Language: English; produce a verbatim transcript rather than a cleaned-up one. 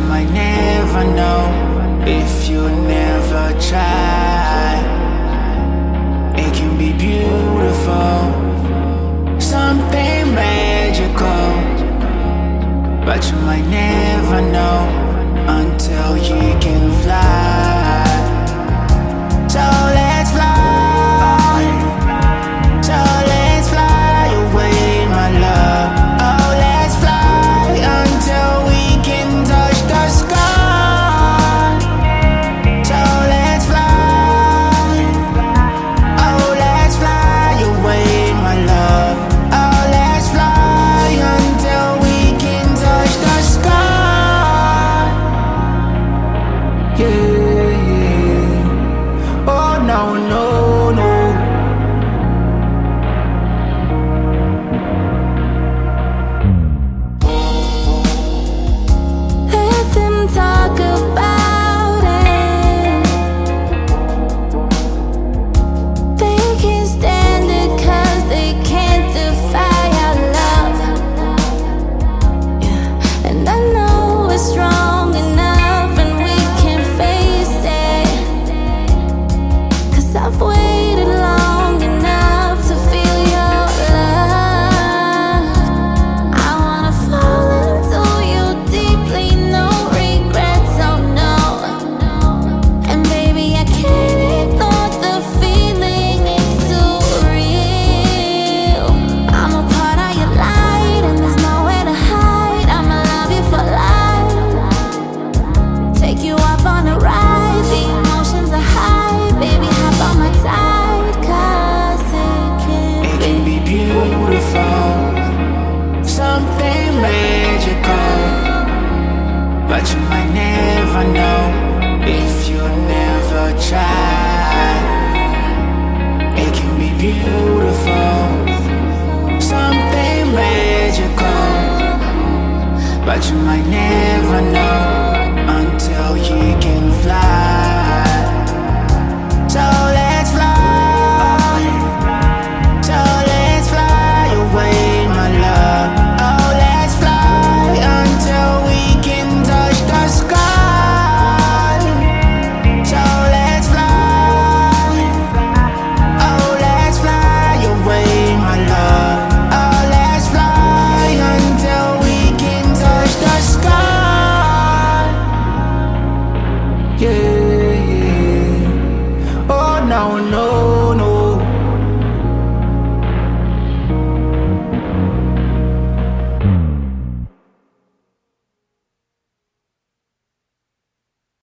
might never know if you never try. It can be beautiful, something magical, but you might never know until you can fly. So let's fly, so let's fly away, my love. Oh, let's fly until we can touch the sky. So let's fly, oh, let's fly away, my love. Oh, let's fly until we can touch the sky. Yeah, yeah. Oh, no, no, no. Let them talk about it. They can't stand it 'cause they can't defy our love. Yeah. And I know it's strong enough and we can face it, 'cause I've waited long enough to feel your love. I wanna fall into you deeply, no regrets, oh no. And baby, I can't ignore the feeling, it's too real. I'm a part of your light and there's nowhere to hide. I'ma love you for life, take you up on a ride. The emotions are high, baby, hop on my tide, 'cause it can It can be beautiful, something magical, but you might never know if you never try. It can be beautiful, something magical, but you might never know